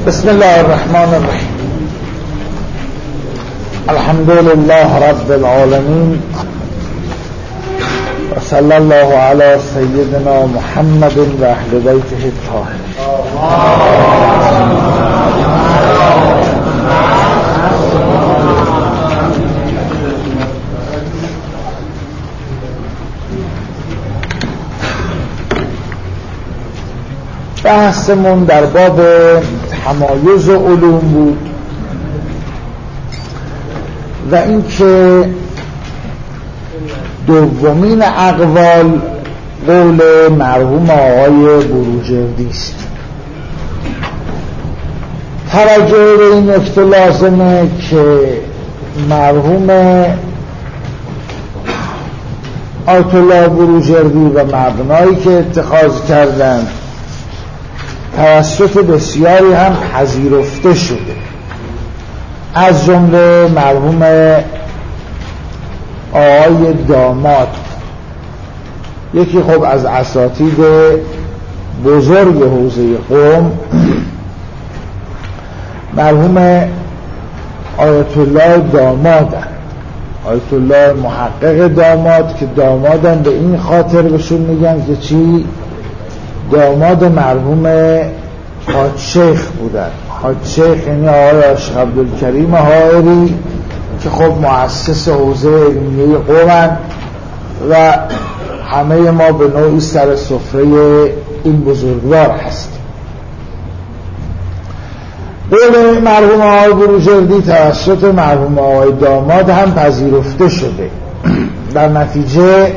بسم الله الرحمن الرحیم. الحمد لله رب العالمین و صلی الله علی سیدنا محمد و اهل بیته الطاهرین. بحثمون در باب تمایز علوم بود و اینکه دومین اقوال قول مرحوم آقای بروجردی است. توجه به این نکته لازمه که مرحوم آیت الله بروجردی و مبنایی که اتخاذ کردند توسط بسیاری هم پذیرفته شده، از جمله مرحوم آقای داماد، یکی خب از اساتید بزرگ حوزه قم، مرحوم آیت الله داماد، آیت الله محقق داماد، که دامادن به این خاطر بهشون میگن که چی؟ داماد مرحوم حاج شیخ بودن. حاج شیخ یعنی آقای عاشق عبدالکریم حائری که خب مؤسس حوزه علمیه قم و همه ما به نوعی سر سفره این بزرگوار هستیم. قول مرحوم آقای بروجردی توسط مرحوم آقای داماد هم پذیرفته شده. در نتیجه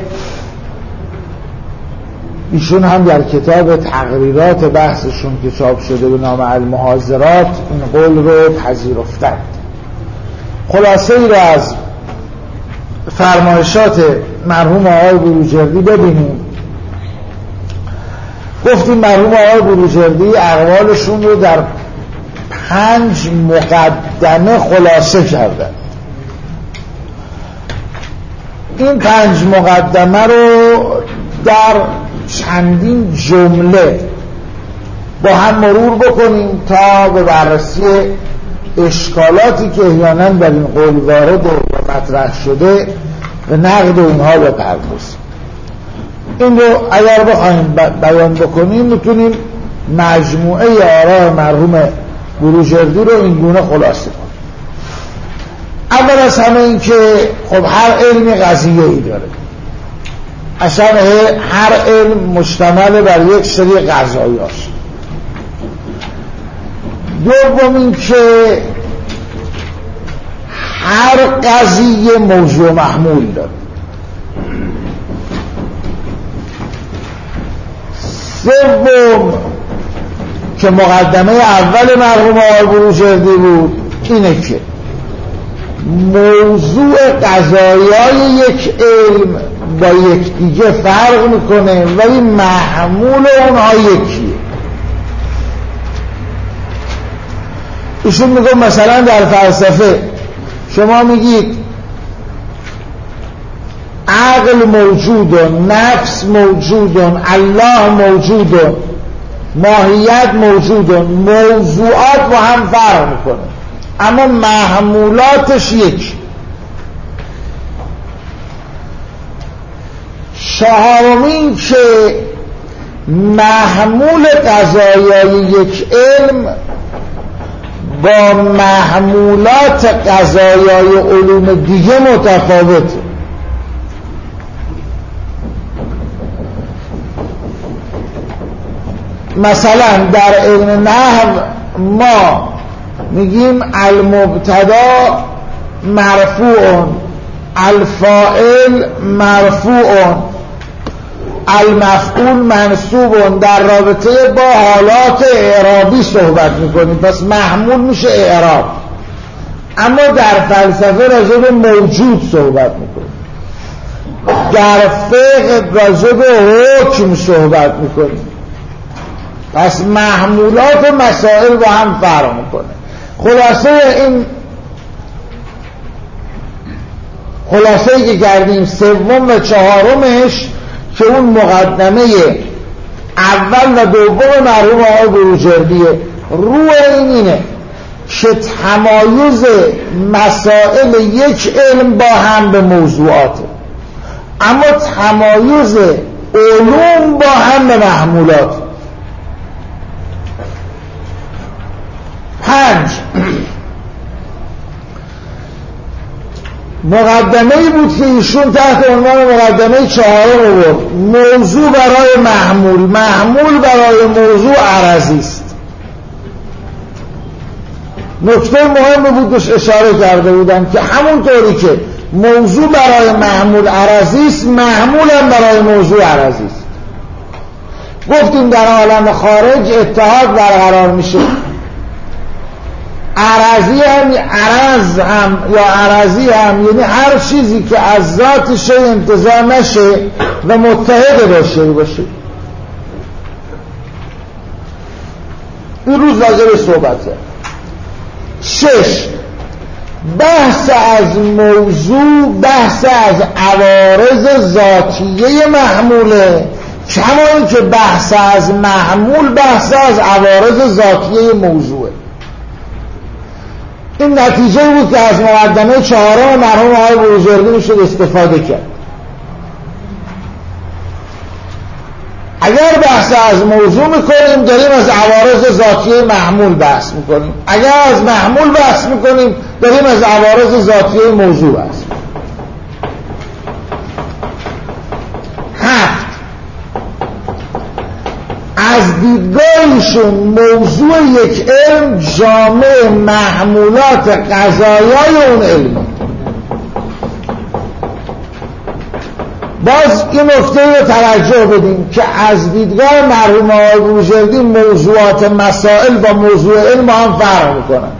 ایشون هم در کتاب تقریرات بحثشون که چاپ شده به نام المحاضرات این قول رو پذیرفتند. خلاصه ای رو از فرمایشات مرحوم آقای بروجردی ببینیم. گفتیم مرحوم آقای بروجردی اقوالشون رو در 5 مقدمه خلاصه کردن. این 5 مقدمه رو در چندین جمله با هم مرور بکنیم تا به بررسی اشکالاتی که احیانا در این قول وارد و مطرح شده و نقد اونها بپردازیم. این رو اگر بخوایم بیان بکنیم میتونیم مجموعه آراء مرحوم بروجردی رو این گونه خلاصه کنیم. اول از همه این که خب هر علمی قضیه ای داره، اصلا هر علم مشتمل بر یک سری قضایاست. دوم این که هر قضیه موضوع محمول داره. سوم که مقدمه اول مرحوم آقای بروجردی بود اینه که موضوع قضایای یک علم با یک دیگه فرق میکنه ولی محمول اونها یکیه. ایشون میگه مثلا در فلسفه شما میگید عقل موجودن، نفس موجودن، الله موجودن، ماهیت موجودن، موضوعات با هم فرق میکنه اما محمولاتش یکی. چهارمین که محمول قضایای یک علم با محمولات قضایای علوم دیگه متفاوته. مثلا در علم نحو ما میگیم المبتدا مرفوع، الفاعل مرفوع، المفعول منصوب. در رابطه با حالات اعرابی صحبت میکنیم، پس محمول میشه اعراب. اما در فلسفه راجع به موجود صحبت میکنیم، در فقه راجع به حکم صحبت میکنیم، پس محمولات و مسائل با هم فرق میکنه. خلاصه‌ای که کردیم سوم و چهارمش که اون مقدمه اول و دوم مرحوم آقای بروجردیه روی اینه که تمایز مسائل یک علم با هم به موضوعاته، اما تمایز علوم با هم به محمولات. 5 مقدمه‌ای بود که ایشون تحت عنوان مقدمه 4 آورد. موضوع برای محمول برای موضوع عرضی است. نکته مهمی بود بهش اشاره کرده بودم که همونطوری که موضوع برای محمول عرضی است، محمول هم برای موضوع عرضی است. گفتیم در عالم خارج اتحاد برقرار میشه، عرضی هم یعنی هر چیزی که از ذات شی انتزاع نشه و متحد باشه. این روز راجع به صحبته. 6 بحث از موضوع، بحث از عوارض ذاتیه محموله، کما که بحث از محمول بحث از عوارض ذاتیه موضوعه. این نتیجه بود که از مقدمه 4 مرحوم آقای بروجردی میشد استفاده کرد. اگر بحث از موضوع میکنیم داریم از عوارض ذاتیه محمول بحث میکنیم، اگر از محمول بحث میکنیم داریم از عوارض ذاتیه موضوع بحث میکنیم. 7 از دیدگاهشون موضوع یک علم جامع محمولات قضایای اون علم. باز این نکته رو توجه بدیم که از دیدگاه مرحوم آقای بروجردی موضوعات مسائل با موضوع علم با هم فرق میکنن.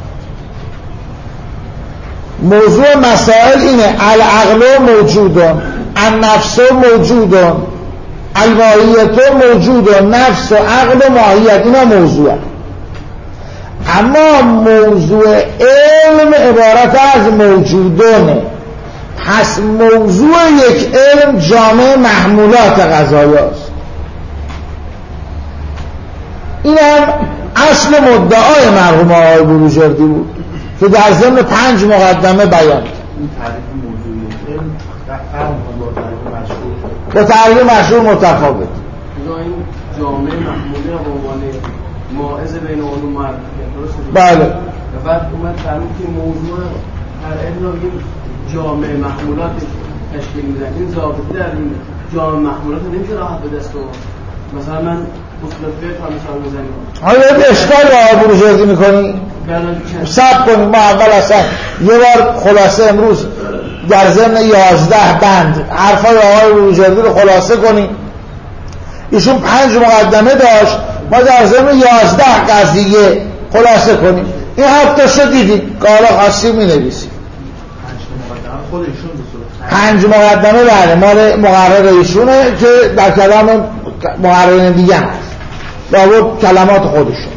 موضوع مسائل اینه: العقل موجودون، النفس موجودون، الماهیت موجودون، نفس و عقل و ماهیت، اینا موضوع. اما موضوع علم عبارت از موجودونه. پس موضوع یک علم جامع محمولات قضایاست. این هم اصل مدعای مرحوم آقای بروجردی بود که در ضمن 5 مقدمه بیان با تعریف مشهور متفاوت. این جامع محموله به عنوان ماعز بین علوم معرفی کرد. بله. و بعد اومد فرمود که موضوع هر علم رو جامع محمولات تشکیل میدن. این ضابطه در این جامع محمولات نمیشه راحت به دست آورد. مثلا من اصول فقه هم مثال میزنیم. حالا اشکال با آقای بروجردی میکنی؟ صبر کنیم. ما اول اصلا یه بار خلاصه امروز در ضمن 11 بند حرفای آقای بروجردی رو خلاصه کنیم. ایشون 5 مقدمه داشت، ما در ضمن 11 قضیه خلاصه کنیم. این 7 تاشو دیدیم که حالا خاصی می نویسیم. 5 مقدمه بله مال مقرر ایشونه که در کلام مقررین دیگه هست، با کلمات خودشون.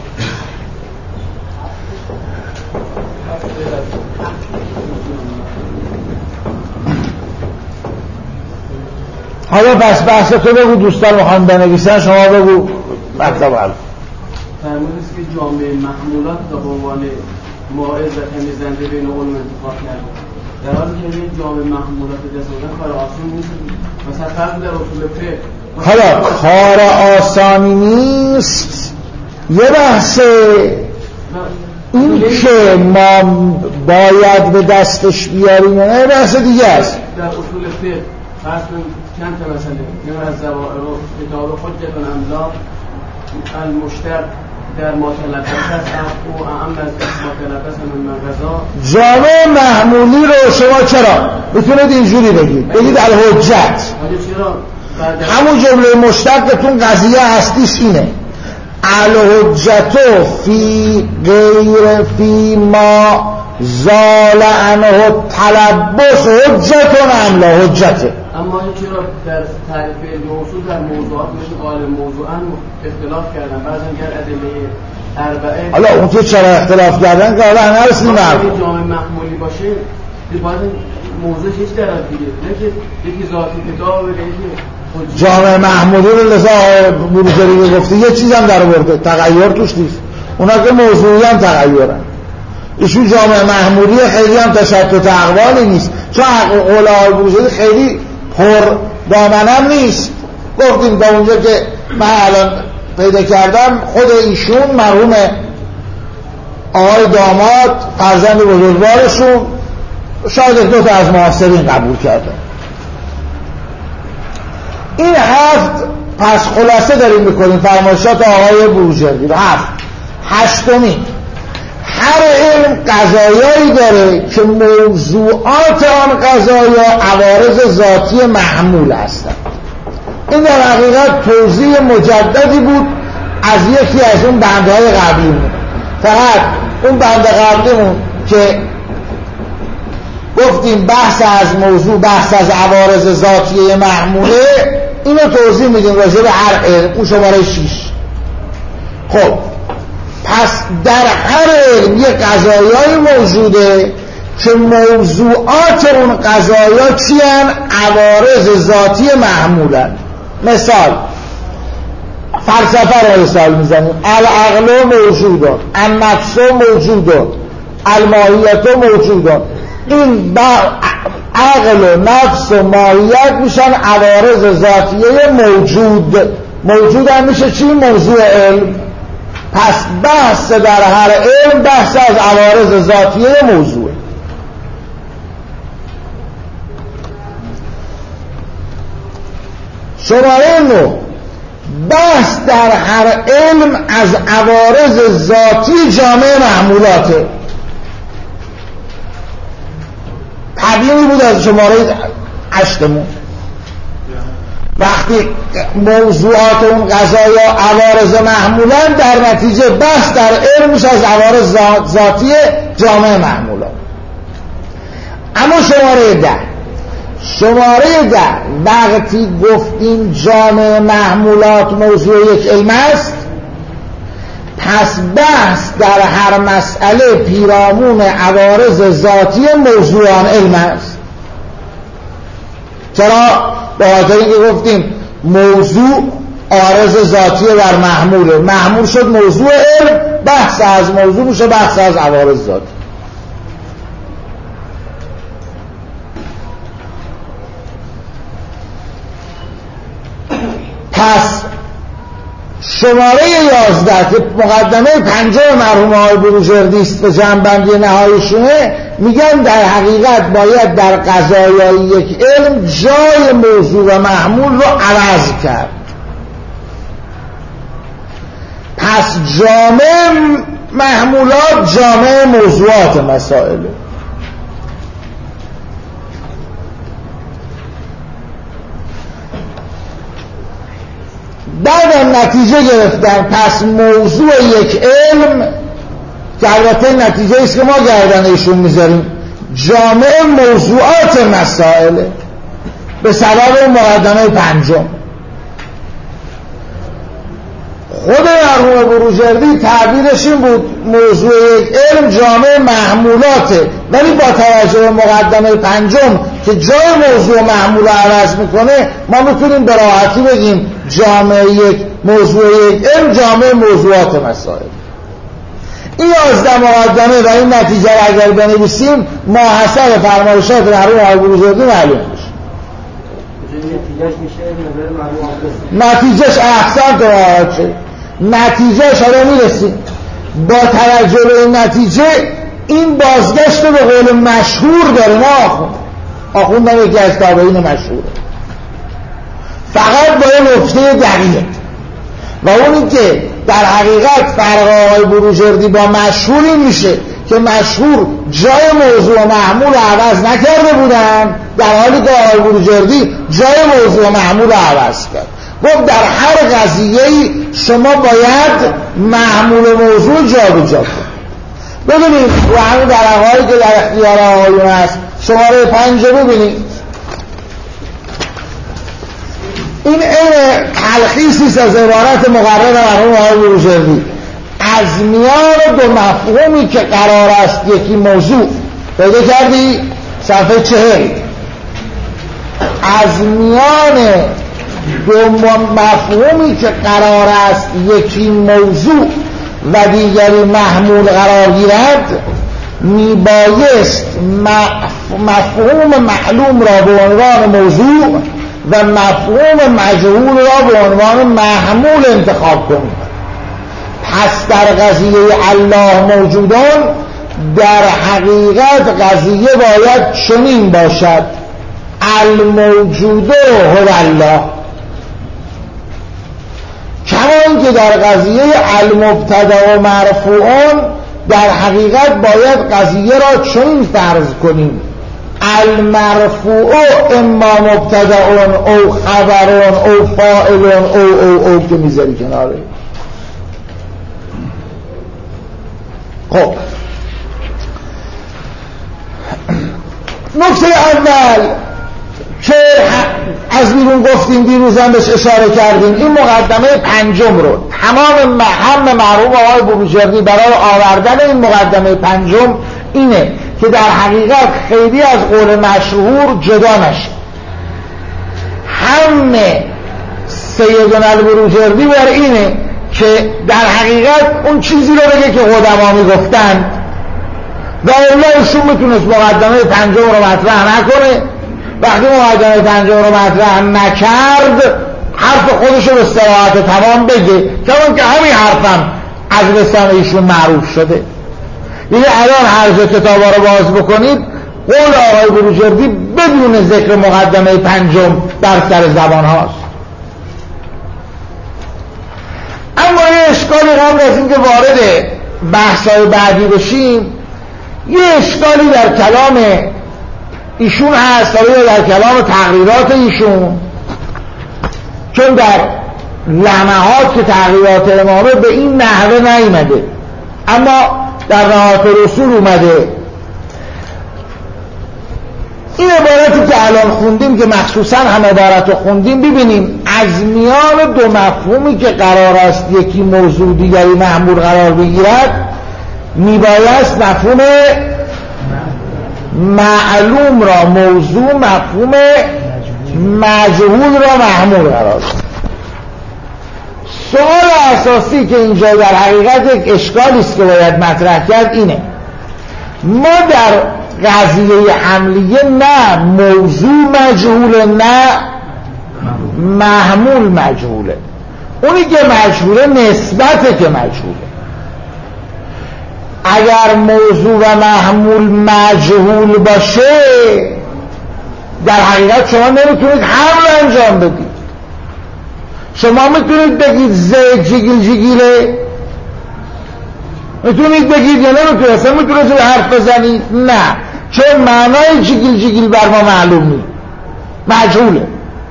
حالا پس بحث تو بگو، دوستان میخوان بنویسن، شما بگو مطلب حل. فرمودید که جامعه محمولات تا به عنوان ماعز و تمیزنده بین علوم انتخاب کرد. در حالی که این جامعه محمولات دست آوردن کار آسان نیست. مثلا فرض در اصول فقه حالا کار آسانی نیست. یه بحث این که ما باید به دستش بیاریم نه بحث دیگه است. در اصول فقه فرض چند تا مسئله یه از زوائر کتاب حجت الاملاک المشترک در ما تلبس است او اهم از ما تلبس من غذا. جامعه محمولی رو شما چرا بتونید اینجوری بگید الحجت، همون جمله مشتقتون قضیه هستیش اینه: الحجت فی غیر فی ما زال عنه تلبس حجتون ام لا حجته. اما چرا در تعریف موضوع در موضوعات مثل قال موضوعا اختلاف کردن؟ بعضی میگن ادله اربعه. حالا اون تو چرا اختلاف کردن که حالا همه رسیدیم اگه جامع محمولی باشه باید موضوع هیچ در دیگه نه که یکی ذاتی کتاب یکی جامع محمولی رو لذا بروجردی گفته یه چیزم در آورده، تغییر توش نیست. اونا که موضوعی هم تغییرن. ایشون جامعه محمولی خیلی هم تشتت اقوالی نیست، چون قول آقای بروجردی خیلی پر دامنم نیست. گفتیم تا اونجا که من الان پیدا کردم خود ایشون مرحوم آقای داماد فرزند بزرگوارشون شاید 2 تا از معاصرین قبول کردن. این 7 پس خلاصه داریم میکنیم فرمایشات آقای بروجردی. 8 هر علم قضایایی داره که موضوعات آن قضایا عوارض ذاتی محمول هستند. این در حقیقت توضیح مجددی بود از یکی از اون بندهای قبلیمون. فقط اون بند قبلیمون که گفتیم بحث از موضوع، بحث از عوارض ذاتی محموله، اینو توضیح میدیم راجع به هر علم. اون شماره 6. خب پس در هر علم یه قضایایی موجوده که موضوعات اون قضایا چیان؟ عوارض ذاتی محمولن. مثال فلسفه رو مثال میزنیم. العقل موجودن، النفس موجودن، الماهیت موجودن. این عقل و نفس و ماهیت میشن عوارض ذاتیه موجود هم میشه چی؟ موضوع علم. پس بحث در هر علم بحث از عوارض ذاتیه موضوع. شماره 9 بحث در هر علم از عوارض ذاتی جامعه محمولاته. تبیینی بود از شماره 8. وقتی موضوعات اون قضایا عوارض محمولن، در نتیجه بحث در علم میشه از عوارض ذاتی جامعه محمولات. اما شماره 10 وقتی گفتیم جامعه محمولات موضوع یک علم است، پس بحث در هر مسئله پیرامون عوارض ذاتی موضوعان علم است. چرا؟ به خاطر اینکه گفتیم موضوع عارض ذاتی بر محموله، محمول شد موضوع علم، بحث از موضوع میشه بحث از عوارض ذاتی. پس شماره 11 که مقدمه 5 مرحوم آقای بروجردی است به جمع‌بندی نهاییشونه، میگن در حقیقت باید در قضایای یک علم جای موضوع و محمول رو عوض کرد. پس جامع محمولات جامع موضوعات مسائله. بعدم نتیجه گرفتن پس موضوع یک علم که البته نتیجه است که ما گردن ایشون میذاریم جامع موضوعات مسائله به سبب مقدمه 5. خود مرحوم بروجردی تعبیرش این بود موضوع یک علم جامع محمولاته، ولی با توجه به مقدمه 5 که جای موضوع محمول عوض میکنه ما میتونیم به راحتی بگیم جامع موضوع یک علم جامع موضوعات مسائل. این 11 مقدمه و این نتیجه را اگر بنویسیم ماحصل فرمایشات مرحوم آقای بروجردی معلوم میشه. نتیجهش احسن تو راحت شد. نتیجهش حالا میرسیم. با توجه به این نتیجه این بازگشت به قول مشهور داره. نه آخوندم یکی از تابعین مشهوره، فقط با یه نکته دقیق و اونی که در حقیقت فرق آقای بروجردی با مشهور این میشه که مشهور جای موضوع محمول عوض نکرده بودن، در حالی که آقای بروجردی جای موضوع محمول عوض کرد. گفت در هر قضیه‌ای شما باید محمول موضوع جابجا کنید. ببینید و همین درقایی که در اختیار آقایون هست شماره 5 ببینید. این تلخیصی از عبارت مقرر مرحوم آقای بروجردی. از میان 2 مفهومی که قرار است یکی موضوع پیدا کردی صفحه 40. از میان 2 مفهومی که قرار است یکی موضوع و دیگری محمول قرار گیرد میبایست مفهوم معلوم را به عنوان موضوع و مفهوم مجهول را به عنوان محمول انتخاب کنیم. پس در قضیه الله موجودان در حقیقت قضیه باید چنین باشد: الموجود هو الله، کما اینکه در قضیه المبتدا و مرفوعان در حقیقت باید قضیه را چنین فرض کنیم: المرفوع اما مبتدا او خبر او فاعل او که میذاری کناره. خب نکته اول که از بیرون گفتیم، دیروزم بهش اشاره کردیم، این مقدمه پنجم رو تمام هم مرحوم آقای بروجردی برای آوردن این مقدمه پنجم اینه که در حقیقت خیلی از قول مشهور جدا نشه. همه سیدنا البروجردی بر اینه که در حقیقت اون چیزی رو بگه که قدما میگفتن و الا ایشون میتونست مقدمه پنجم رو مطرح نکنه. وقتی مقدمه پنجم رو مطرح نکرد حرف خودش رو به صراحت تمام بگه، کمان که همین حرفم از لسان ایشون معروف شده. یعنی الان هر جا کتابا رو باز بکنید قول آقای بروجردی بدون ذکر مقدمه پنجم در سر زبان هاست. اما یه اشکالی قبل از اینکه وارد بحث‌های بعدی بشیم، یه اشکالی در کلام ایشون هست، در کلام تقریرات ایشون، چون در لمحات که تقریرات امامه به این نحوه نیامده اما در نهایت رسول اومده. این عبارتی که الان خوندیم که مخصوصا هم عبارت رو خوندیم، ببینیم از میان دو مفهومی که قرار است یکی موضوع دیگری محمول قرار بگیرد میبایست مفهوم معلوم را موضوع، مفهوم مجهول را محمول قرار بگیرد. سوال اساسی که اینجا در حقیقت یک اشکالی است که باید مطرح کرد اینه: ما در قضیه حملیه نه موضوع مجهوله نه محمول مجهوله. اونی که مجهوله نسبته که مجهوله. اگر موضوع و محمول مجهول باشه در حقیقت شما نمیتونید حمل انجام بدید. شما میتونید بگید زید جیگیل جیگیله، میتونید بگید یا نمیتونید، اصلا میتونید حرف بزنید؟ نه، چون معنای جیگیل جیگیل بر ما معلوم نیست، مجهوله.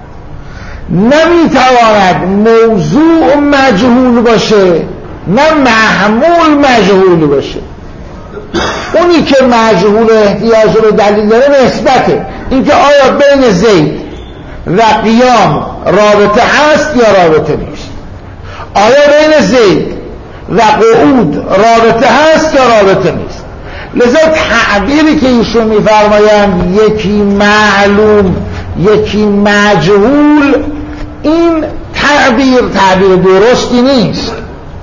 نمیتواند موضوع مجهول باشه نه محمول مجهول باشه. اونی که مجهول احتیاج به دلیل داره نسبته، اینکه آیا بین زید و قیام رابطه هست یا رابطه نیست، آیا بین زید و قعود رابطه هست یا رابطه نیست. لذا تعبیری که ایشون میفرمایند یکی معلوم یکی مجهول، این تعبیر درستی نیست.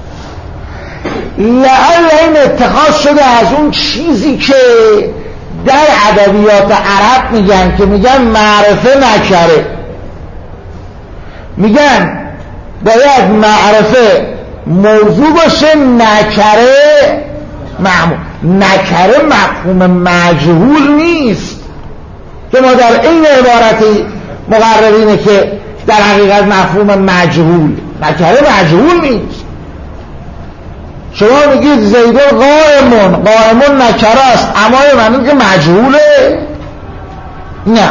لعل این اتخاذ شده از اون چیزی که در ادبیات عرب میگن که میگن معرفه نکره. میگن باید معرفه موضوع باشه، نکره محمول. نکره مفهوم مجهول نیست که ما در این عبارتی مقررینه که در حقیقت مفهوم مجهول، نکره مجهول نیست. شما میگید زیدون قائمون نکره است، اما معنی که مجهوله؟ نه.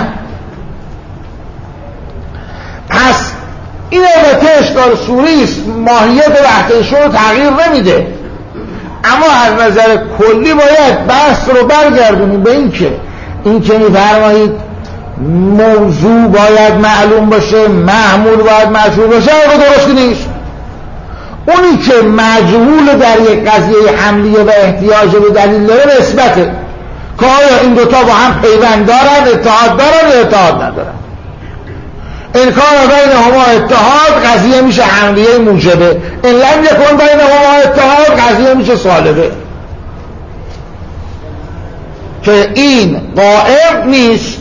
پس این البته اشکال سوری است، ماهیت وحدتشون رو تغییر نمیده، اما از نظر کلی باید بحث رو برگردونیم به این که میفرمایید موضوع باید معلوم باشه، محمول باید مجهول باشه، اما درستی نیست. اونی که مجهول در یک قضیه حملیه و احتیاج به دلیل داره نسبته، که آیا این دوتا با هم پیوند دارن، اتحاد دارن یا اتحاد ندارن. این کان بینهما اتحاد قضیه میشه حملیه موجبه، این لم یکن بینهما اتحاد قضیه میشه سالبه، که این غائب نیست.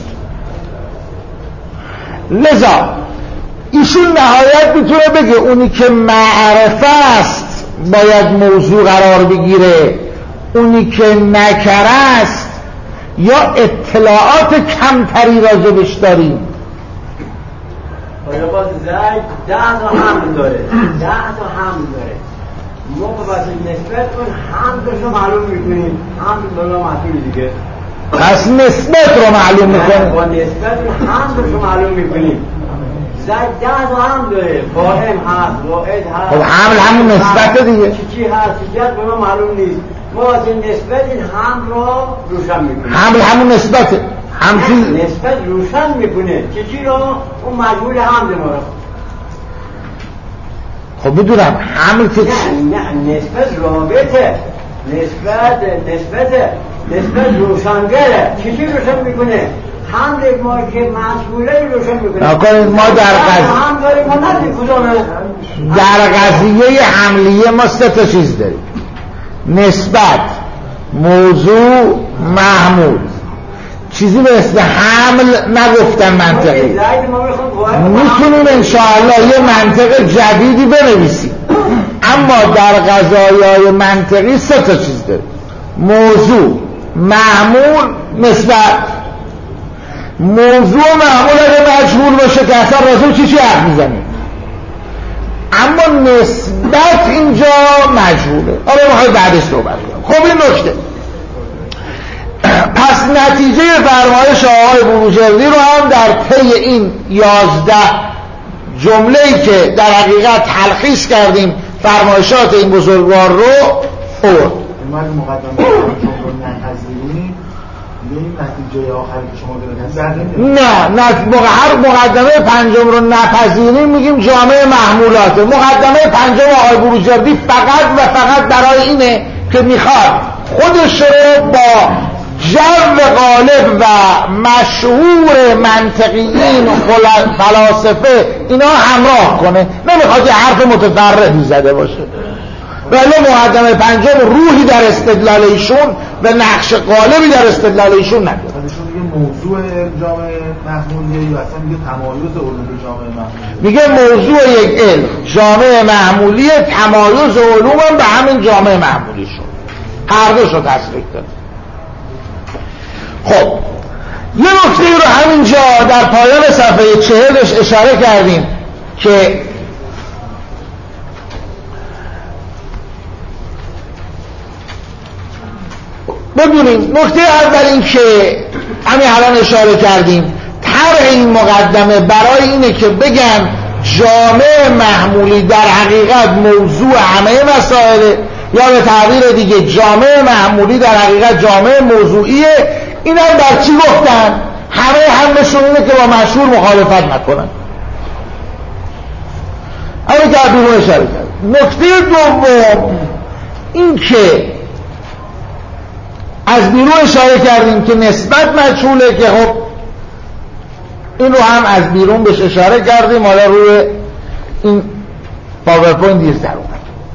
لذا ایشون نهایت میتونه بگه اونی که معرفه است باید موضوع قرار بگیره، اونی که نکره است یا اطلاعات کمتری راجبش داریم. حالا باز زید 10 تا حمل داره، 10 تا حمل داره، موقع واسه نسبت اون حملش رو معلوم میکنیم، حمل بالا محصول دیگه، پس نسبت رو معلوم میکنیم، با نسبت اون حملش رو معلوم میکنیم. زید 10 تا حمل داره، قائم هست، واحد هست، خب حمل همون نسبت دیگه، چی هست، چی هست به ما معلوم نیست، ما واسه نسبت این حمل رو روشن میکنیم. حمل همون نسبته، نسبت روشن میکنه چی رو؟ اون مجموع حمل ما رو. خب بدونم حمل که نه نسبت رابطه، نسبت روشنگره. چی روشن میکنه؟ حمل ما که مسئوله روشن میکنه. نکنید ما در قضیه حملیه ما 3 تا چیز داریم: نسبت، موضوع، محمول. چیزی به اسم حمل نگفتن منطقی. میتونیم انشاءالله یه منطق جدیدی بنویسیم، اما در قضایای منطقی 3 تا چیز داریم: موضوع، محمول، نسبت. موضوع و محمول اگه مجهول باشه که اصلا راجع چی حرف میزنیم، اما نسبت اینجا مجهوله. حالا میخوای بعدش صحبت کنم. خب این نکته. پس نتیجه فرمایش آقای بروجردی رو هم در طی این 11 جمله‌ای که در حقیقت تلخیص کردیم فرمایشات این بزرگوار رو آورد. ما مقدمه رو نپذیریم، این نتیجه آخری که شما دارید نه هر مقدمه 5 رو نپذیریم میگیم جامعه محمولاته. مقدمه 5 آقای بروجردی فقط و فقط برای اینه که میخواد خودش رو با جو غالب و مشهور منطقیین و فلاسفه اینا همراه کنه، نمیخواد یه حرف متفرعی زده باشه. ولی مقدمه 5 روحی در استدلال ایشون و نقش غالبی در استدلال ایشون نداره. ایشون میگه موضوع جامعه محمولیه یا اصلا میگه تمایز علوم جامعه محمولیه. میگه موضوع یک علم جامعه محمولیه، تمایز علوم هم به همین جامعه محمولیشون. هر دوش رو تصریح داره. خب یه نکته رو همینجا در پایان صفحه 40 اشاره کردیم که ببینیم. نکته اول این که همین الان اشاره کردیم، طرح این مقدمه برای اینه که بگن جامعه محمولی در حقیقت موضوع همه مسائل، یا به تعبیر دیگه جامعه محمولی در حقیقت جامعه موضوعیه. این هم در چی گفتن؟ همه نشون اینه که با مشهور مخالفت نکنن. همین که بیرون اشاره کرد. نکته دوم این که از بیرون اشاره کردیم که نسبت مجهوله، که خب این رو هم از بیرون بهش اشاره کردیم، حالا روی این پاورپوینت دیرتر اومد.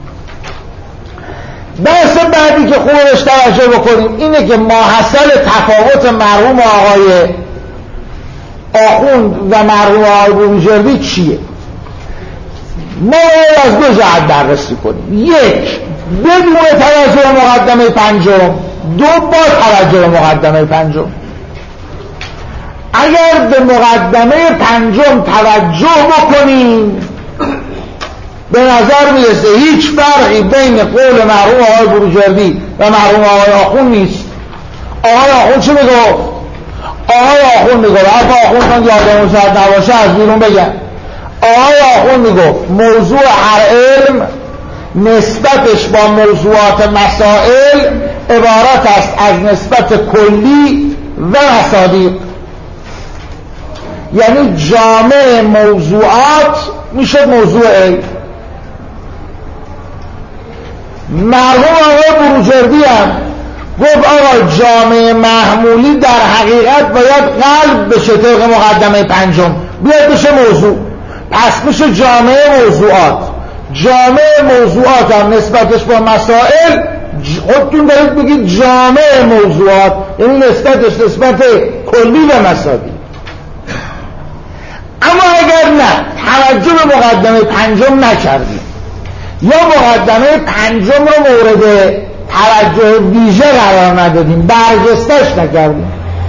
بحث بعدی که خوبه بهش توجه بکنیم اینه که ماحصل تفاوت مرحوم آقای آخوند و مرحوم آقای بروجردی چیه؟ ما از 2 جهت بررسی کنیم: 1 بدون توجه مقدمه 5، 2 با توجه مقدمه 5. اگر به مقدمه 5 توجه بکنیم به نظر میرسه هیچ فرقی بین قول مرحوم آقای بروجردی و مرحوم آقای آخوند نیست. آقای آخوند چی میگفت؟ آقای آخوند میگفت، حرف آخوند من یادمون شاید نباشه از بیرون بگم. آقای آخوند میگفت موضوع هر علم نسبتش با موضوعات مسائل عبارت است از نسبت کلی و مصادیق. یعنی جامع موضوعات میشد موضوع علم. مرحوم آقای بروجردی هم گفت آقا جامعه محمولی در حقیقت باید قلب بشه طبق مقدمه 5. بیاد بشه موضوع، پس میشه جامعه موضوعات. جامعه موضوعات هم نسبتش با مسائل خودتون دارید بگید جامعه موضوعات، یعنی نسبتش نسبت کلی و مسائل. اما اگر نه توجه به مقدمه پنجم نکردیم یا مقدمه پنجم رو مورد توجه ویژه قرار ندادیم، برجستش نکردیم،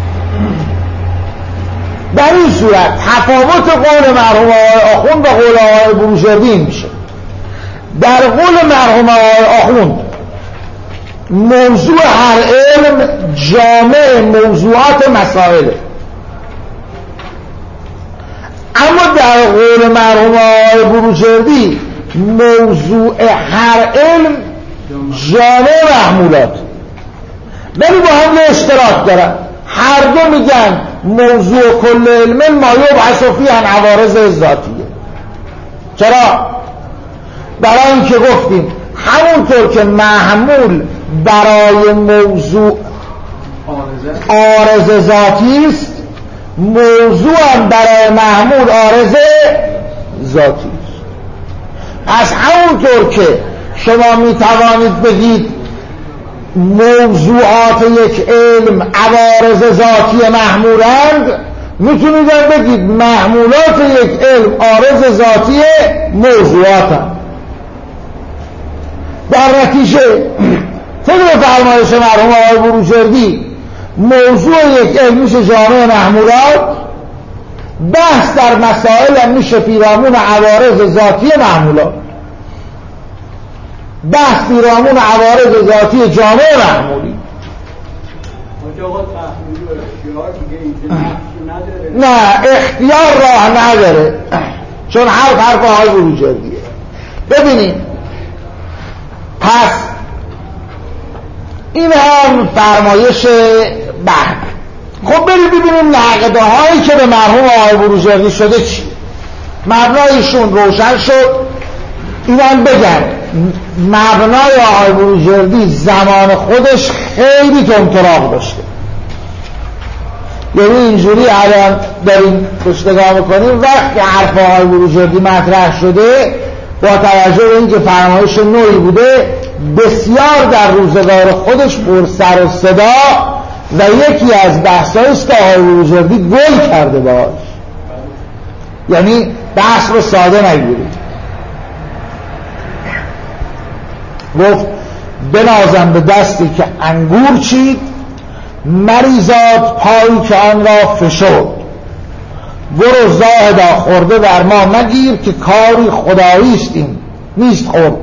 در این صورت تفاوت قول مرحوم آقای آخوند با قول آقای بروجردی میشه. در قول مرحوم آقای آخوند موضوع هر علم جامع موضوعات مسائله، اما در قول مرحوم آقای بروجردی موضوع هر علم جامع محمولات، ولی با هم یه اشتراک دارن. هر دو میگن موضوع کل علم ما یبحث فیه عن عوارض ذاتیه. چرا؟ برای اینکه گفتیم همونطور که محمول برای موضوع عارض ذاتی است، موضوع هم برای محمول عارض ذاتی است. پس همونطور که شما میتوانید بگید موضوعات یک علم عوارض ذاتی محمولند، میتونید بگید محمولات یک علم عارض ذاتی موضوعاتند. در نتیجه طبق فرمایش مرحوم آقای بروجردی موضوع یک علم میشه جامع محمولات، بحث در مسائل هم میشه پیرامون عوارض ذاتی محمولات، بحث پیرامون عوارض ذاتی جامع محمولی. نه اختیار راه نداره، چون حرف آقای بروجردیه. ببینید پس این هم فرمایش بعد. خب بریم ببینیم نقده هایی که به مرحوم آقای بروجردی شده چی. مبنایشون روشن شد. اینم بگم مبنای آقای بروجردی زمان خودش خیلی تندتراغ داشته، یعنی اینجوری الان داریم نگاه میکنیم وقتی حرف آقای بروجردی مطرح شده با توجه به اینکه فرمایش نوعی بوده بسیار در روزگار خودش پر سر و صدا و یکی از بحثایی است که آقای بروجردی گل کرده باش، یعنی بحث رو ساده نگیرید. گفت بنازم به دستی که انگور چید، مریزاد پایی که آن را فشرد، برو زاهدا خورده در ما نگیر که کاری خداییست این نیست خورد.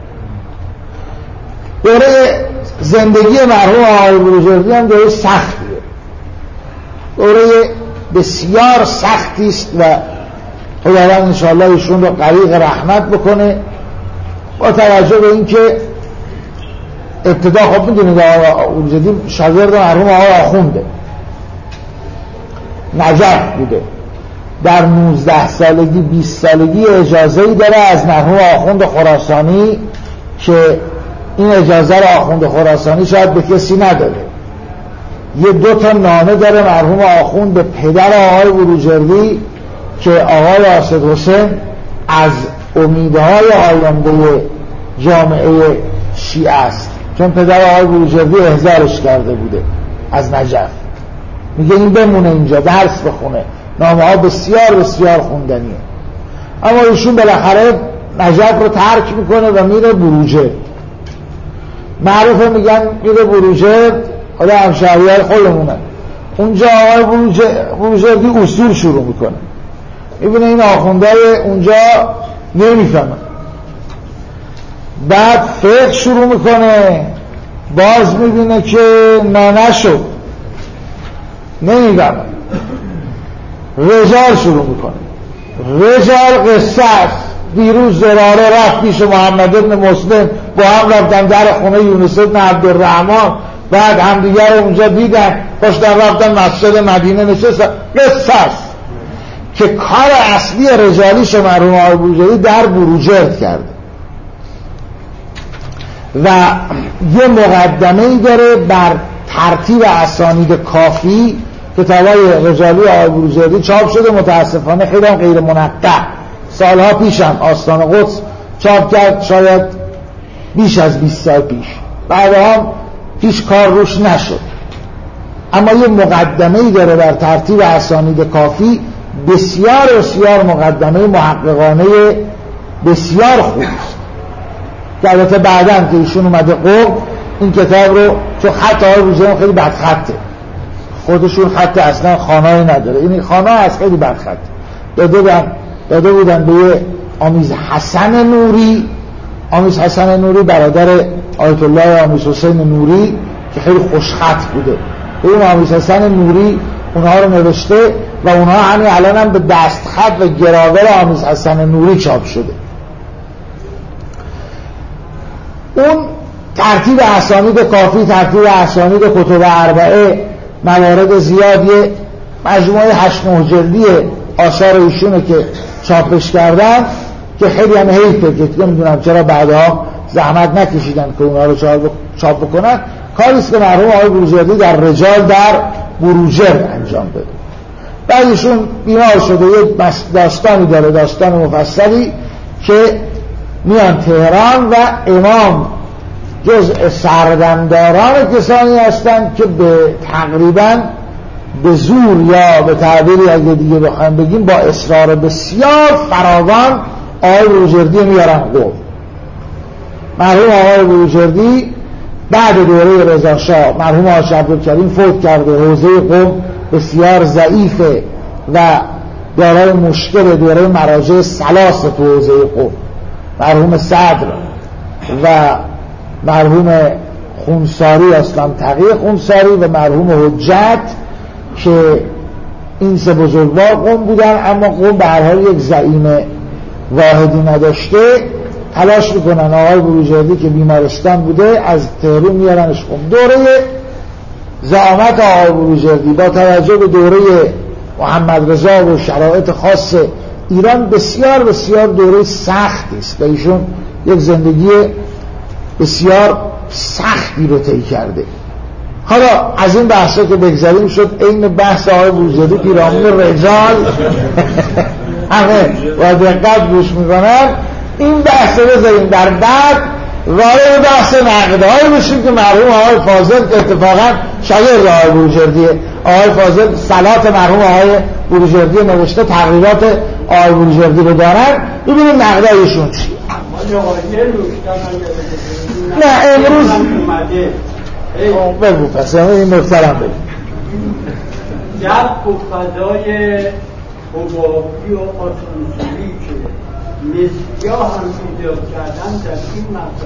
دوره زندگی مرحوم آقای بروجردی هم دوره سختیه، دوره بسیار سختیست و خداوند انشاءالله ایشون رو غریق رحمت بکنه. با توجه به اینکه ابتدا خب میدونید آقای بروجردی شاگرد مرحوم آقای آخونده، نجف بوده، در 19 سالگی 20 سالگی اجازه‌ای داره از مرحوم آخوند خراسانی که این اجازه رو آخوند خراسانی شاید به کسی نداره. یه 2 تا نامه داره مرحوم آخوند به پدر آقای بروجردی که آقای راشد حسین از امیدهای آینده جامعه شیعه است، چون پدر آقای بروجردی احضارش کرده بوده از نجف، میگه این بمونه اینجا درس بخونه. نامه ها بسیار بسیار خوندنیه. اما ایشون بالاخره نجف رو ترک میکنه و میره بروجرد. معروفه میگن میره بروجرد، خدا همشهریار خودمونه. اونجا آقای بروجردی اصول شروع میکنه، میبینه این آخوندهای اونجا نمیفهمن، بعد فقه شروع میکنه، باز میبینه که نشد نمیفهمن، رجال شروع میکنه. رجال قصه است. دیروز زراره رفت پیش محمد ابن مسلم، با هم رفتن در خونه یونس ابن عبدالرحمن، بعد همدیگر رو اونجا دیدن، پشتن رفتن مسجد مدینه نشستن. قصه است که کار اصلی رجالیش مرحوم آقای بروجردی در بروجرد کرده و یه مقدمه‌ای داره بر ترتیب اسانید کافی کتابای رجالی آقای بروجردی چاپ شده، متاسفانه خیلی هم غیر منقح. سالها پیشم آستان قدس چاپ کرد، شاید بیش از 20 سال پیش، بعدها هیچ کار روش نشد. اما یه مقدمه‌ای داره در ترتیب اسانید کافی، بسیار بسیار مقدمه محققانه بسیار خوب است که البته بعداً که ایشون اومده قم این کتاب رو، چون خط آقای بروجردی خیلی بدخطه، خودشون خط اصلا خانه‌ای نداره، این خانه از خیلی بدخط داده بودن به یه آمیز حسن نوری. آمیز حسن نوری برادر آیت الله آمیز حسین نوری که خیلی خوشخط بوده. این آمیز حسن نوری اونها رو نوشته و اونها همین الان هم به دستخط و گراور آمیز حسن نوری چاپ شده. اون ترتیب اسانید کافی، ترتیب اسانید کتب اربعه، موارد زیادی، مجموعه 8-9 جلدی آثار ایشونه که چاپش کردن که خیلی هم حیفه که نمیدونم چرا بعدها زحمت نکشیدن که اونها رو چاپ بکنن. کاریست که مرحوم آقای بروجردی در رجال در بروجرد انجام داده. بعد ایشون بیمار شده، یه داستانی داره، داستان مفصلی که میان تهران و امام جزء سردمداران کسانی هستند که به تقریباً به زور یا به تعبیری اگه دیگه بخوایم بگیم با اصرار بسیار فراوان آقای بروجردی میارن قم. مرحوم آقای بروجردی بعد دوره رضا شاه مرحوم حاج عبدالکریم فوت کرده، حوزه قم بسیار ضعیفه و دارای مشکل دوره مراجع ثلاثه تو حوزه قم، مرحوم صدر و مرحوم خونساری اسلام تقی خونساری و مرحوم حجت که این سه بزرگوار قم بودن، اما قم به هر حال یک زعیم واحدی نداشته. تلاش میکنن آقای بروجردی که بیمارستان بوده از تهران میارنش قم. دوره زعامت آقای بروجردی با توجه به دوره محمد رضا و شرایط خاص ایران بسیار بسیار دوره سختی است و ایشون یک زندگی بسیار سختی رو طی کرده. حالا از این بحثا که بگذاریم شد این بحث آقای بروجردی پیرامون رجال همه و دقت گوش میکنن. این بحث رو بذاریم در بعد وارد بحث نقدهایی بشیم که مرحوم آقای فاضل که اتفاقا شاگرد آقای بروجردیه، آقای فاضل صلات مرحوم آقای بروجردی نوشته، تقریبات آقای بروجردی رو دارن، ببینیم نقدهایشون چیه. نه امروز بگو پس این محترم بگو جب و فضای حبابی و آسانسوری که مسیا هم ایجاد کردن در این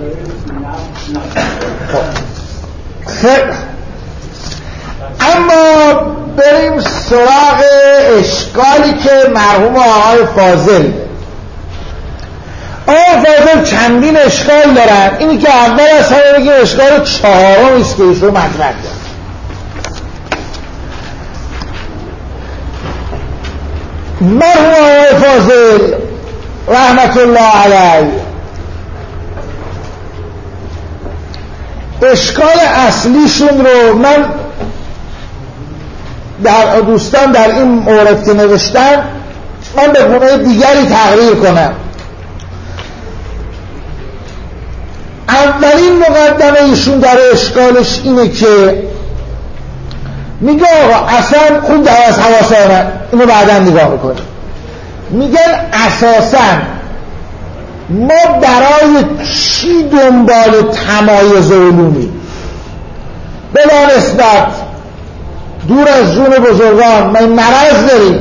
مسائل خیلی. اما بریم سراغ اشکالی که مرحوم آقای فاضل چندین اشکال دارن. اینی که اول از همه بگیم اشکال چهارم است که ایشون مطرح کرد. مرحوم آقای فاضل رحمت الله علیه اشکال اصلیشون رو من در دوستان در این مورد که نوشتن من به گونه دیگری تقریر کنم. اولین مقدمه ایشون در اشکالش اینه که میگه آقا اصلا خون دواز حواسانه، اینو بعدا نگاه میکنه، میگن اساسا ما برای چی دنبال تمایز علومی بلا نسبت دور از جون بزرگان ما مرض داریم،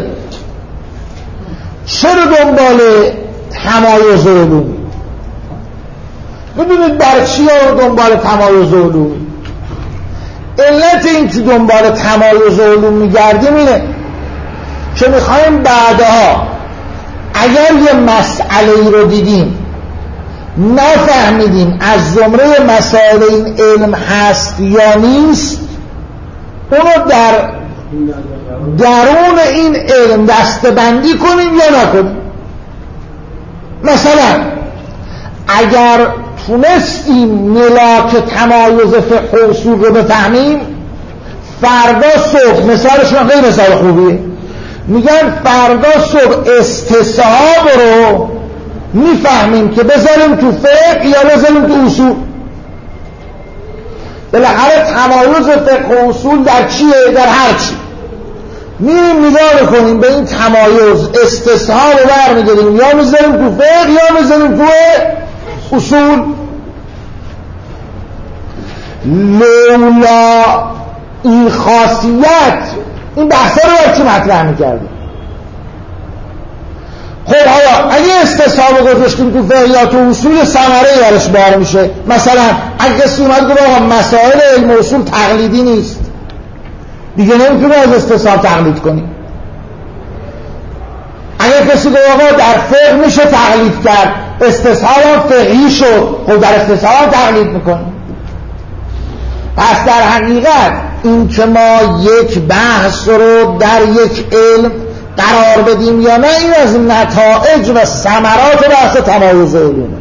چرا دنبال تمایز علومی؟ ببینید در چی ها دنبال تمایز علومی؟ علت این که دنبال تمایز علوم میگردیم اینه که میخوایم بعدها اگر یه مسئله رو دیدیم نفهمیدیم از زمره مسائل این علم هست یا نیست، اونو در درون این علم دسته‌بندی کنیم یا نکنیم. مثلا اگر تونستیم ملاک تمایز فقه و اصول رو بفهمیم، فردا صبح، مثالشون خیلی مثال خوبیه، میگن فردا صبح استصحاب رو میفهمیم که بذاریم تو فقه یا بذاریم تو اصول. بالاخره تمایز فقه و اصول در چیه؟ در هر چی. میریم نگاه کنیم به این تمایز، استصحاب رو برمی‌داریم یا میذاریم تو فقه یا میذاریم تو اصول. لولا این خاصیت این بحثا رو برای چی مطرح میکردیم؟ خب حالا اگه استصحاب رو گذاشتیم تو فقه یا تو اصول، ثمره یارش بار میشه. مثلا اگه کسی اومد گفت آقا مسائل علم و اصول تقلیدی نیست، دیگه نمیتونه از استصحاب تقلید کنی. اگه کسی گفت آقا در فقه میشه تقلید کرد، استصحاب هم فقهی شد، خب در استصحاب هم تقلید میکنی. پس در حقیقت این که ما یک بحث رو در یک علم قرار بدیم یا نه، این از نتایج و ثمرات بحث تمایز علومه.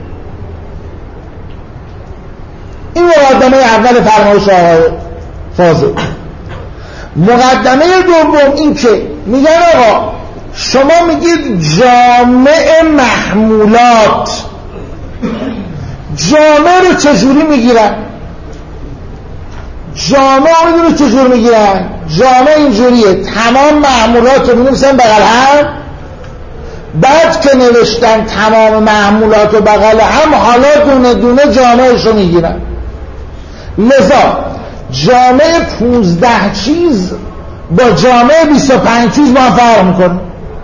این مقدمه اول فرمایش آقای فاضل. مقدمه دوم این که میگن آقا شما میگید جامع محمولات، جامع رو چجوری میگیرن؟ جامع میدونی چجور میگیرن؟ جامع اینجوریه، تمام محمولات رو بنویسن بغل هم، بعد که نوشتن تمام محمولات رو بغل هم، حالا دونه دونه جامعش رو میگیرن. لذا جامع 15 چیز با جامع 25 چیز با هم فرق میکنه.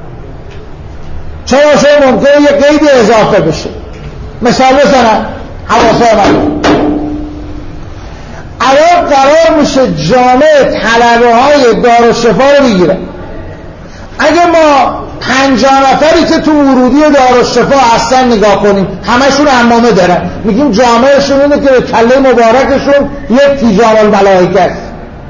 چرا شاید ممکنه یه قید اضافه بشه. مثال بزنم حواسه من الان قرار میشه جامع طلبه های دارالشفا رو بگیرن. اگه ما 50 نفری که تو ورودی دارالشفا هستن نگاه کنیم، همشون عمامه دارن، میگیم جامعشون اینه که به کله مبارکشون یک تیجان الملائکه است.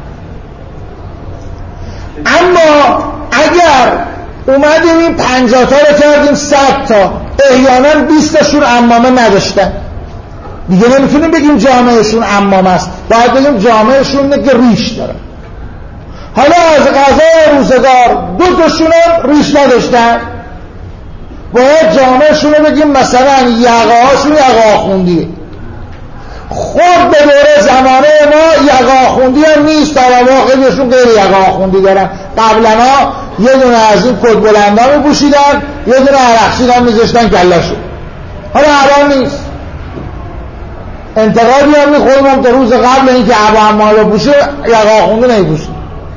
اما اگر اومدیم این 50 تا رو کردیم 100 تا، احیانا 20 تاشون عمامه نداشتن، دیگه نمیتونیم بگیم جامعشون عمام است، باید بگیم جامعشون اینه که ریش داره. حالا از قضای روزگار 2 تاشون هم ریش نداشتن، باید جامعشون رو بگیم مثلا یقه هاشون یقه آخوندیه. خود به دوره زمانه ما یقه آخوندی هم نیست، طلبا خیلیشون غیر یقه آخوندی دارن. قبلا ها یه دونه از این کت بلندا رو پوشیدن، یه دونه عرقچین هم میذاشتن کله‌شون. حالا الان نیست. انتقادی هم میخوریم تا روز قبل اینکه عبا عمال رو پوشه یقه آخونده نمیپوشه.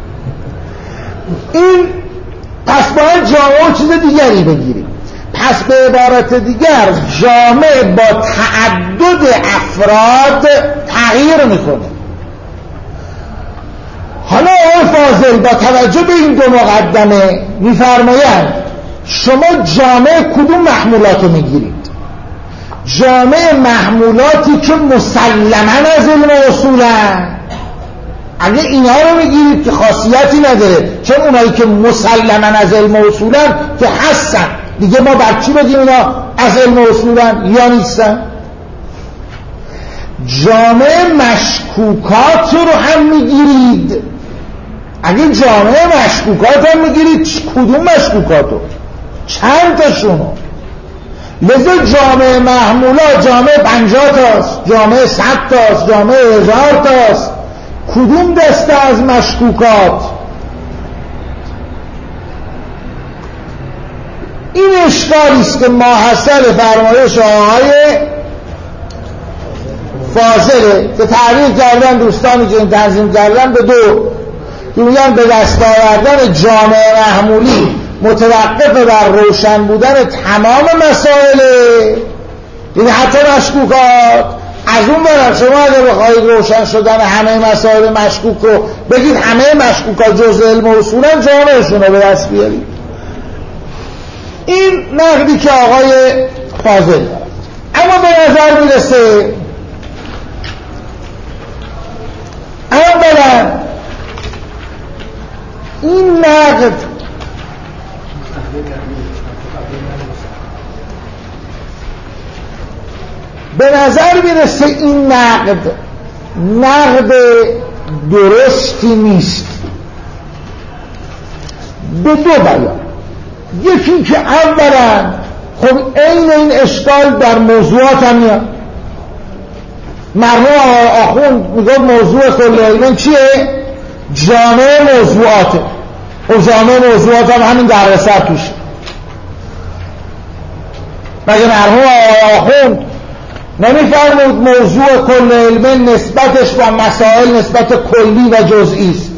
این پس باید جامعه چیز دیگری بگیریم. پس به عبارت دیگر جامعه با تعدد افراد تغییر میکنه. حالا آقای فاضل با توجه به این 2 مقدمه میفرمایند شما جامعه کدوم محمولات رو میگیرید؟ جامع محمولاتی که مسلماً از علم اصولن. اگه اینا رو میگیرید که خاصیتی نداره، چون اونایی که مسلماً از علم اصولن که هستن، دیگه ما بر چی بگیم اینا از علم اصولن یا نیستن؟ جامع مشکوکات رو هم میگیرید. اگه جامع مشکوکات هم میگیرید، کدوم مشکوکاتو؟ چند تاشونو؟ لذا جامع محمولات جامع 50 تاست، جامع 100 تاست، جامع 1000 تاست. کدوم دسته از مشکوکات؟ این اشکالی است که ماحصل فرمایش آقای فاضله که تعریف کردن دوستانی که این تنظیم کردن به 2 که میگن به دست آوردن جامع محمولی متوقف بر روشن بودن تمام مسائل، یعنی حتی مشکوکات. از اون برم شما اگر بخواهید روشن شدن همه مسائل مشکوک رو بگید همه مشکوکات جزء علم و اصولن، جامعشون رو به دست بیارید. این نقدی که آقای فاضل دارد. اما به نظر میرسه اولا این نقد به نظر میرسه این نقد درستی نیست به دو بیان. یکی که اولا خب این اشکال در موضوعات هم میاد. مرحوم آخوند میگه موضوع کل علم چیه؟ جامعه موضوعاته. و جامعه موضوعات هم همین در سر توش. مگه مرحوم آخوند نمیفرمود موضوع کل علم نسبتش با مسائل نسبت کلی و جزئی است؟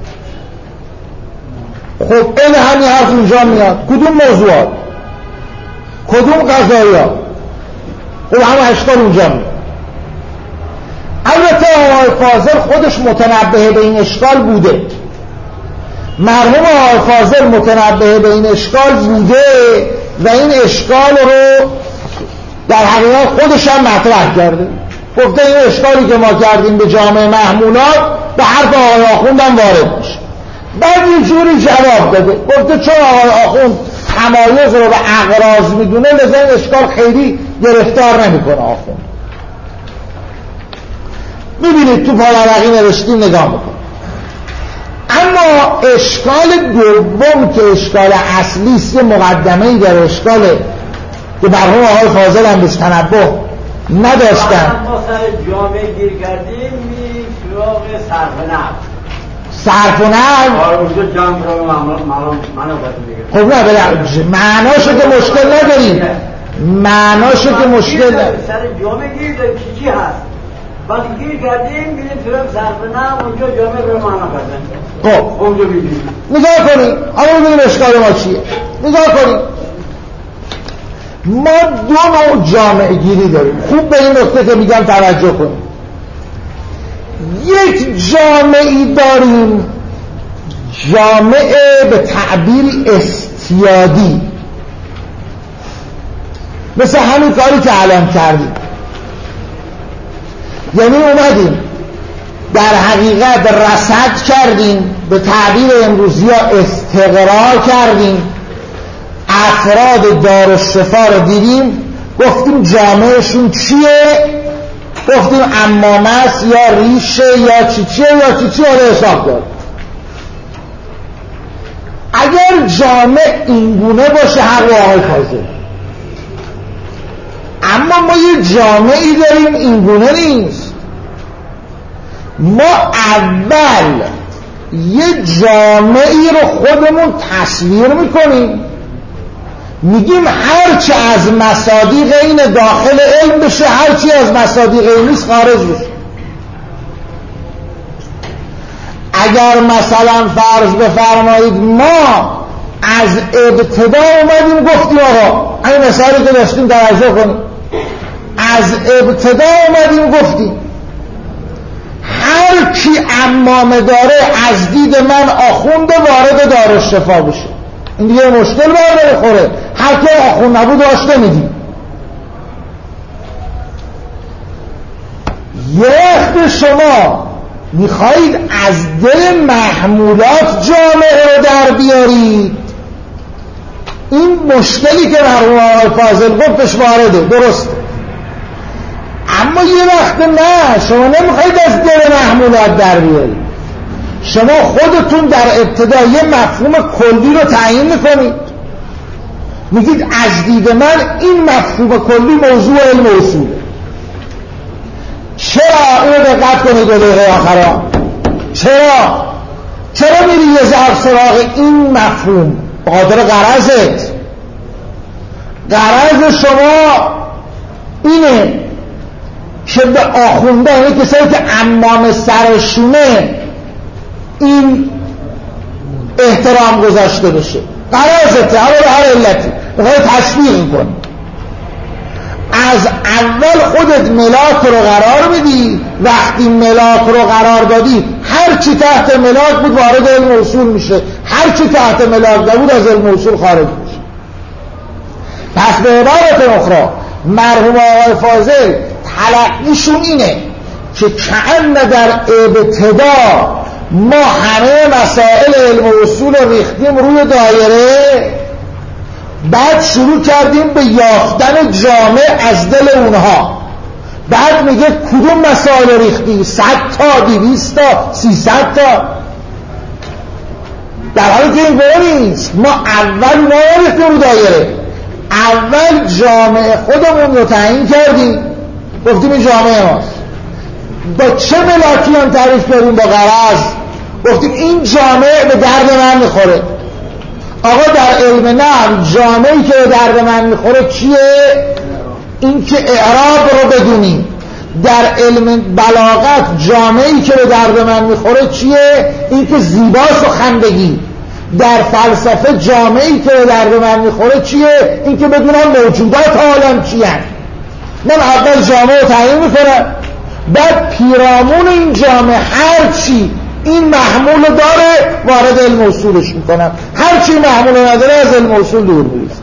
خب این همین حرف اونجا میاد. کدوم موضوعات؟ کدوم قضایا؟ خب همه اشکال اونجا میاد. البته آقای فاضل خودش متنبه به این اشکال بوده. مرحوم آقای فاضل متنبه به این اشکال بوده و این اشکال رو در حقیقت خودش هم مطرح کرده. گفته این اشکالی که ما کردیم به جامعه محمولات به حرف آقای آخوند هم وارد میشه. بعد یه جوری جواب داده، گفته چون آقای آخوند تمایز رو به اغراض میدونه لذا این اشکال خیلی گرفتار نمیکنه آخوند. میبینید تو پاورقی نوشتیم نگاه میکنید. اما اشکال دوم که اشکال اصلی است، یه مقدمه‌ای در اشکاله که مرحوم آقای فاضل هم بهش تنبه نداشتن. ما سر جامعه گیر کردیم می سراغ صرف نفت. صرف و نفت؟ آره اونجا جمع رو منو باید خب نه بله معناشو که مشکل نداریم، معناشو که مشکل نداریم. سر جامعه گیر داریم چی هست؟ بعد گیر کردیم میریم سراغ صرف نفت، اونجا جامعه رو معنا کردن. خب اونجا میدیم نگاه کنید، اما ببینیم اشکال ما چیه. نگاه کنید، ما دو نوع جامعه گیری داریم. خوب به این نکته که میگم توجه کنید. یک جامعه داریم جامعه به تعبیر استیادی، مثل همین کاری که الان کردیم. یعنی اومدیم در حقیقت رصد کردیم، به تعبیر امروزی ها استقرار کردیم، افراد دارالشفا رو دیدیم، گفتیم جامعهشون چیه، گفتیم عمامه است یا ریشه یا چیچیه یا چیچیه رو حساب داریم. اگر جامعه اینگونه باشه حق آقای فاضل، اما ما یه جامعه‌ای داریم اینگونه نیست. ما اول یه جامعه‌ای رو خودمون تصویر میکنیم، میگیم هرچی از مصادیق این داخل علم بشه، هرچی از مصادیق این نیست خارج بشه. اگر مثلا فرض بفرمایید ما از ابتدا اومدیم گفتیم آقا این مثالی که داشتیم توجه کنیم، از ابتدا اومدیم گفتیم هر کی عمامه داره از دید من آخوند وارد دارالشفا بشه. این دیگه مشکل باید بخوره. هر کی آخوند نبود داشته میدیم. یه وقت شما میخواهید از دل محمولات جامعه رو در بیارید، این مشکلی که مرحوم آقای فاضل گفتش وارده، درسته. اما یه وقت نه، شما نمیخواید از دل محمولات در بیارید. شما خودتون در ابتدا یه مفهوم کلی رو تعیین میکنید، میگید از دید من این مفهوم کلی موضوع علم اصوله. چرا؟ اینو دقت کنید دو دقیقه آخرا. چرا میری یه ضرب سراغ این مفهوم؟ بخاطر غرضت. غرض شما اینه که به آخونده، یعنی کسایی که عمام سرشونه، این احترام گذاشته بشه. غرضته، همه به هر علتی بخواه تشویق کنی. از اول خودت ملاک رو قرار بدی، وقتی ملاک رو قرار دادی هر چی تحت ملاک بود وارد علم اصول میشه، هر چی تحت ملاک نبود از علم اصول خارج میشه. پس به عبارت اخرى مرحوم آقای فاضل تلقیشون اینه که کأن در ابتدا ما همه مسائل علم اصول رو ریختیم روی دایره، بعد شروع کردیم به یافتن جامعه از دل اونها. بعد میگه کدوم مسائل ریختی؟ 100 تا 200 تا 300 تا، در حالی که این نیست. ما اول ریختیم رو دایره، اول جامعه خودمون رو تعیین کردیم، گفتیم این جامعه ماست. با چه ملاکی هم تعریف کردیم؟ با غرض. گفتیم این جامعه به درد من میخوره. آقا در علم نحو جامعه‌ای که به درد من میخوره چیه؟ این که اعراب رو بدونیم. در علم بلاغت جامعه‌ای که به درد من میخوره چیه؟ این که زیباست و خندگی. در فلسفه جامعه‌ای که به درد من میخوره چیه؟ این که بدونم موجودات عالم چی هست. من اول جامعه رو تعیین میکنم، بعد پیرامون این جامعه هر چی این محمول داره وارد علم اصولش میکنم، هر چی محمول نداره از علم اصول دور میریزم.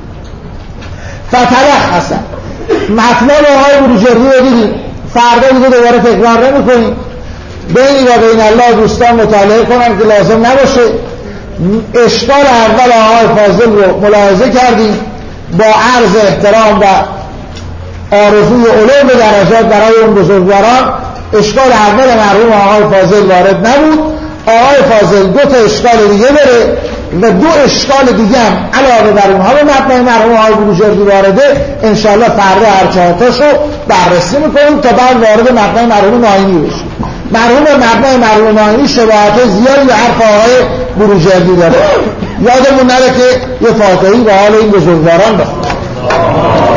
فتلخص مطلب آقای بروجردی رو دیدیم، فردا دیگه دوباره تکرار نمی‌کنیم. بینی و بین الله دوستان مطالعه کنن که لازم نباشه. اشکال اول آقای فاضل رو ملاحظه کردیم، با عرض احترام و آرزوی علوم به درجات برای اون بزرگواران. اشکال اول مرحوم آقای فاضل وارد نبود. آقای فاضل 2 تا اشکال دیگه بره و 2 اشکال دیگه هم علاوه بر اونها به مبنای مرحوم آقای بروجردی وارده. انشاءالله فردا هر 4 تاشو بررسی میکنیم تا بعد وارد مبنای مرحوم ناینی بشیم. مبنای مرحوم ناینی شباهت زیادی به حرف آقای بروجردی داره. یادمون نره که یه فاتحی به حال این بزرگواران بخونیم.